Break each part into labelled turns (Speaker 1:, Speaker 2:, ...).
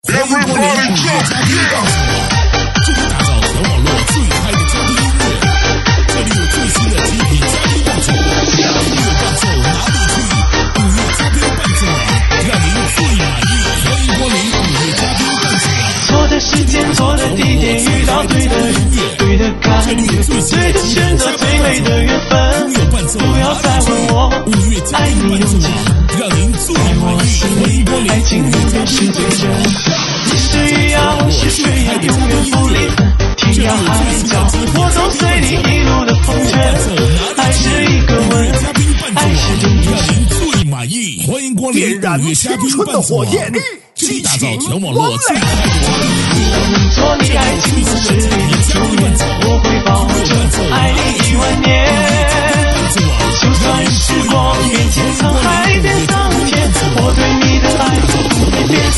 Speaker 1: 欢迎光临5月嘉宾告诉我，这里打造全网络最嗨的嘉宾音乐，这里有最新的极品嘉宾伴奏，音乐伴奏哪里去？5月嘉宾伴奏网，让您最满意。欢迎光临5月嘉宾伴奏网。
Speaker 2: 错的时间，错的地点，遇到对的人，对的感觉，对的选择，最美的缘分。不要再问我爱你有几分，
Speaker 1: 让您最满意。欢迎光临
Speaker 2: 爱情里面是最真。你是鱼呀，我是水呀，永远不离分。天涯海角，我都随你一路的风卷。爱是一个吻，爱是种让
Speaker 1: 您最满意。欢迎光临5月嘉宾伴奏网，这里打造全网络最嗨的嘉宾音乐。
Speaker 2: 做你爱情的实力久远，我会保证爱你10000年。就算时光变迁，沧海变桑田，我对你的爱不会变。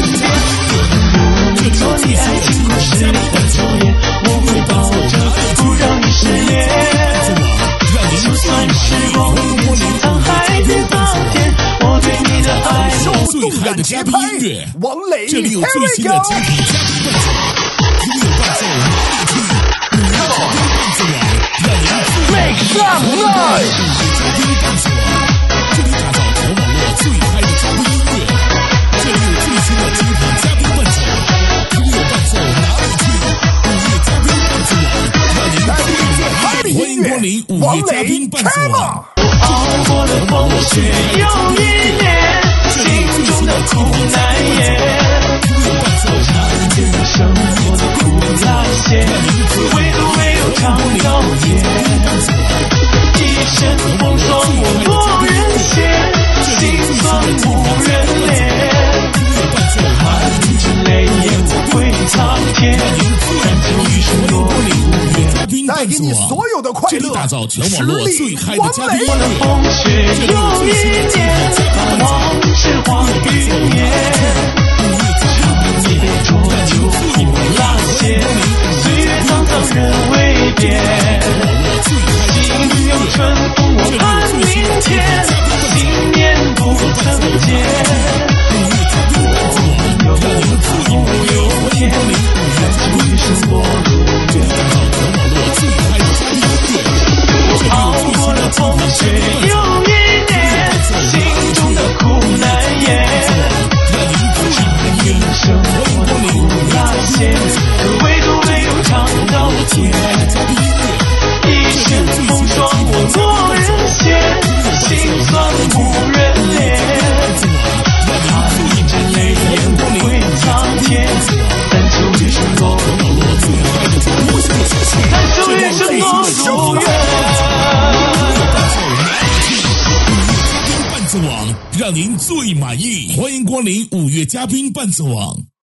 Speaker 2: 如你做你爱情故事里的久远，我会保证不让你失眠。就算时光变迁，沧海变桑田，我对你的爱
Speaker 1: 最嗨的嘉宾音乐，王磊，这里有最新的精品嘉宾伴奏，音乐伴奏哪里去？5月嘉宾伴奏网，让您
Speaker 3: Make some noise！
Speaker 1: 5月嘉宾伴奏网，这里打造全网络最嗨的嘉宾音乐，这里有最新的精品嘉宾伴奏，音乐伴奏哪里去？5月嘉宾伴奏网，让您最嗨的欢迎光临5月嘉宾伴奏网。
Speaker 2: 熬过了风雪又1年，心中的苦难言，生活的苦辣咸，唯独没有尝到甜。一身风霜我多人嫌，心酸无人怜。含着泪眼我会苍天，但求余生多无缘。
Speaker 3: 带给你所有的快乐，
Speaker 1: 打造全网络最嗨的嘉宾音乐。
Speaker 2: 风雪又1年，把往事化云烟。你的浊酒苦辣咸，岁月沧桑人未变。心有春风我盼明天，信念不曾减。我有天，但求余生多如愿。熬过了风雪又1年，心中的苦难言。生活的苦辣咸，可唯独没有尝到甜。一身风霜我多人嫌，心酸无人怜。含着泪眼我会苍天，但求余生多如愿，但求余生多如愿。
Speaker 1: 伴奏网，让您最满意。欢迎光临5月嘉宾伴奏网。